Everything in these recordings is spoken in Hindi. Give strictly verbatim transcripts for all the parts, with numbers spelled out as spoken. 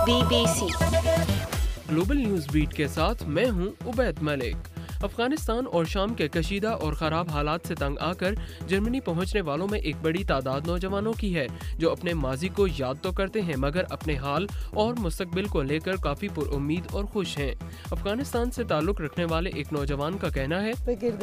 B B C global news beat के साथ मैं हूं उबैद मलिक। अफगानिस्तान और शाम के कशीदा और ख़राब हालात से तंग आकर जर्मनी पहुंचने वालों में एक बड़ी तादाद नौजवानों की है जो अपने माजी को याद तो करते हैं मगर अपने हाल और मुस्तकबिल को लेकर काफ़ी पुरुम्मीद और खुश हैं। अफगानिस्तान से ताल्लुक़ रखने वाले एक नौजवान का कहना है,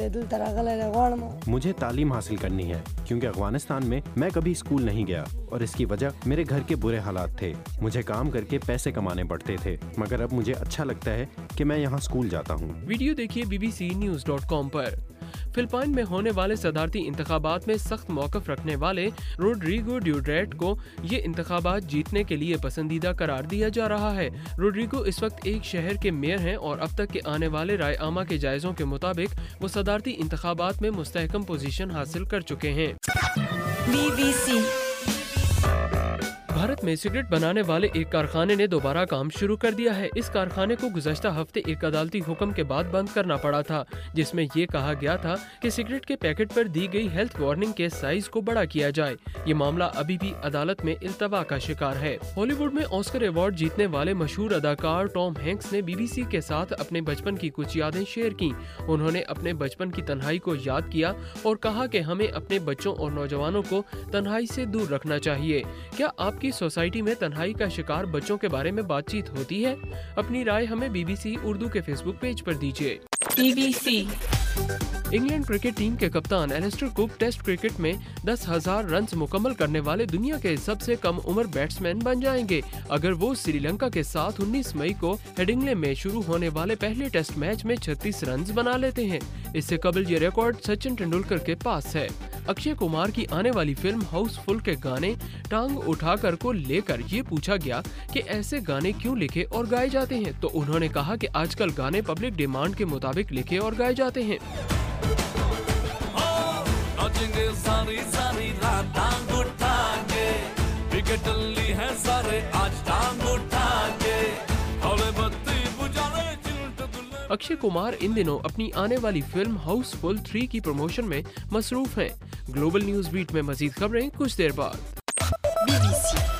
मुझे तालीम हासिल करनी है क्योंकि अफगानिस्तान में मैं कभी स्कूल नहीं गया और इसकी वजह मेरे घर के बुरे हालात थे। मुझे काम करके पैसे कमाने पड़ते थे मगर अब मुझे अच्छा लगता है कि मैं यहाँ स्कूल जाता हूँ। वीडियो देखिए B B C news dot com पर। फिलिपाइन में होने वाले सदारती इंतखाबात में सख्त मौक़िफ़ रखने वाले रोड्रिगो ड्यूटेर्टे को ये इंतखाबात जीतने के लिए पसंदीदा करार दिया जा रहा है। रोड्रिगो इस वक्त एक शहर के मेयर हैं और अब तक के आने वाले राय आमा के जायज़ों के मुताबिक वो सदारती इंतखाबात में मुस्तहकम पोजीशन हासिल कर चुके हैं। बी बी सी भारत में सिगरेट बनाने वाले एक कारखाने ने दोबारा काम शुरू कर दिया है। इस कारखाने को गुज़श्ता हफ्ते एक अदालती हुक्म के बाद बंद करना पड़ा था जिसमें ये कहा गया था कि सिगरेट के पैकेट पर दी गई हेल्थ वार्निंग के साइज को बड़ा किया जाए। ये मामला अभी भी अदालत में इल्तवा का शिकार है। हॉलीवुड में ऑस्कर अवार्ड जीतने वाले मशहूर अदाकार टॉम हैंक्स ने बी बी सी के साथ अपने बचपन की कुछ यादें शेयर की। उन्होंने अपने बचपन की तन्हाई को याद किया और कहा कि हमें अपने बच्चों और नौजवानों को तन्हाई से दूर रखना चाहिए। क्या आपकी सोसाइटी में तन्हाई का शिकार बच्चों के बारे में बातचीत होती है? अपनी राय हमें बी बी सी उर्दू के फेसबुक पेज पर दीजिए। B B C England cricket team के कप्तान एलिस्टर कुक टेस्ट क्रिकेट में दस हजार रन मुकम्मल करने वाले दुनिया के सबसे कम उम्र बैट्समैन बन जाएंगे अगर वो श्रीलंका के साथ उन्नीस मई को हेडिंग्ले में शुरू होने वाले पहले टेस्ट मैच में छत्तीस रन बना लेते हैं। इससे कबल ये रिकॉर्ड सचिन तेंदुलकर के पास है। अक्षय कुमार की आने वाली फिल्म हाउसफुल के गाने टांग उठाकर को लेकर ये पूछा गया कि ऐसे गाने क्यों लिखे और गाए जाते हैं तो उन्होंने कहा कि आजकल गाने पब्लिक डिमांड के मुताबिक लिखे और गाए जाते हैं। सारी सारी रात टांग उठा के विकेट ली है सारे आज टांग उठा के हौले बत्ती बुझाने अक्षय कुमार इन दिनों अपनी आने वाली फिल्म हाउसफुल थ्री की प्रमोशन में मसरूफ हैं। ग्लोबल न्यूज बीट में मजीद खबरें कुछ देर बाद। बी बी सी